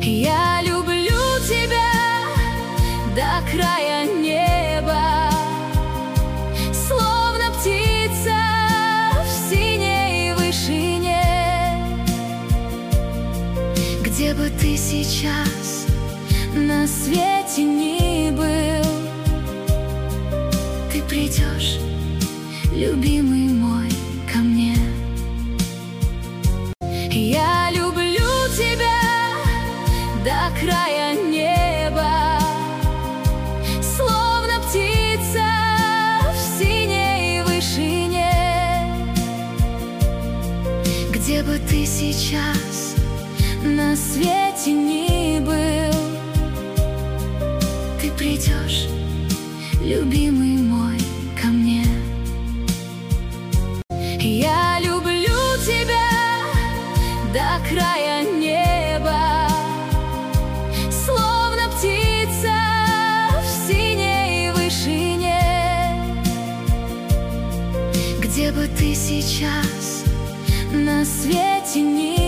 Я люблю тебя до края неба, словно птица в синей вышине. Где бы ты сейчас на свете ни был, ты придешь, любимый мой, ко мне. Я люблю тебя до края неба, словно птица в синей вышине. Где бы ты сейчас на свете ни был, ты придешь, любимый мой, ко мне. Я люблю тебя до края неба, словно птица в синей вышине. Где бы ты сейчас на свете ни